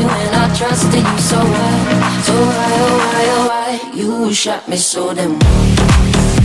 you and I trusted you. So why, oh why, oh why you shot me so damn well?